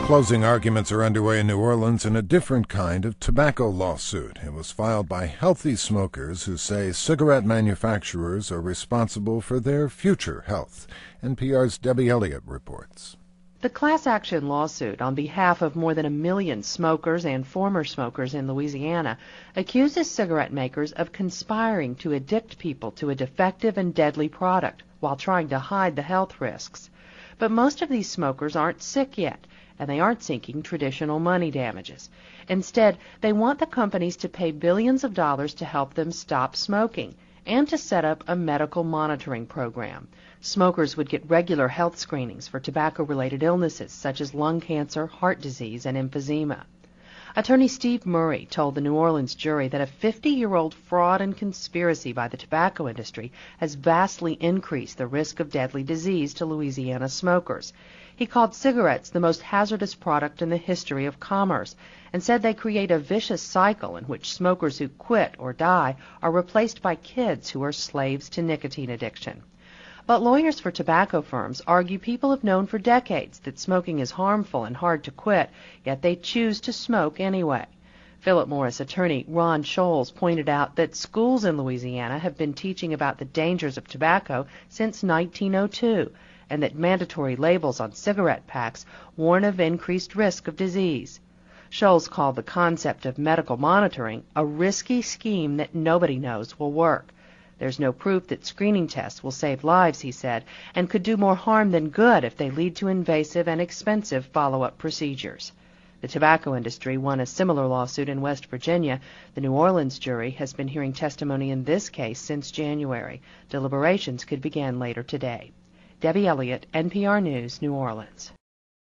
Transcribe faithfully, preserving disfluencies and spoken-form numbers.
Closing arguments are underway in New Orleans in a different kind of tobacco lawsuit. It was filed by healthy smokers who say cigarette manufacturers are responsible for their future health. N P R's Debbie Elliott reports. The class action lawsuit on behalf of more than a million smokers and former smokers in Louisiana accuses cigarette makers of conspiring to addict people to a defective and deadly product while trying to hide the health risks. But most of these smokers aren't sick yet, and they aren't seeking traditional money damages. Instead, they want the companies to pay billions of dollars to help them stop smoking and to set up a medical monitoring program. Smokers would get regular health screenings for tobacco-related illnesses such as lung cancer, heart disease, and emphysema. Attorney Steve Murray told the New Orleans jury that a fifty-year-old fraud and conspiracy by the tobacco industry has vastly increased the risk of deadly disease to Louisiana smokers. He called cigarettes the most hazardous product in the history of commerce and said they create a vicious cycle in which smokers who quit or die are replaced by kids who are slaves to nicotine addiction. But lawyers for tobacco firms argue people have known for decades that smoking is harmful and hard to quit, yet they choose to smoke anyway. Philip Morris attorney Ron Scholes pointed out that schools in Louisiana have been teaching about the dangers of tobacco since nineteen oh two, and that mandatory labels on cigarette packs warn of increased risk of disease. Scholes called the concept of medical monitoring a risky scheme that nobody knows will work. There's no proof that screening tests will save lives, he said, and could do more harm than good if they lead to invasive and expensive follow-up procedures. The tobacco industry won a similar lawsuit in West Virginia. The New Orleans jury has been hearing testimony in this case since January. Deliberations could begin later today. Debbie Elliott, N P R News, New Orleans.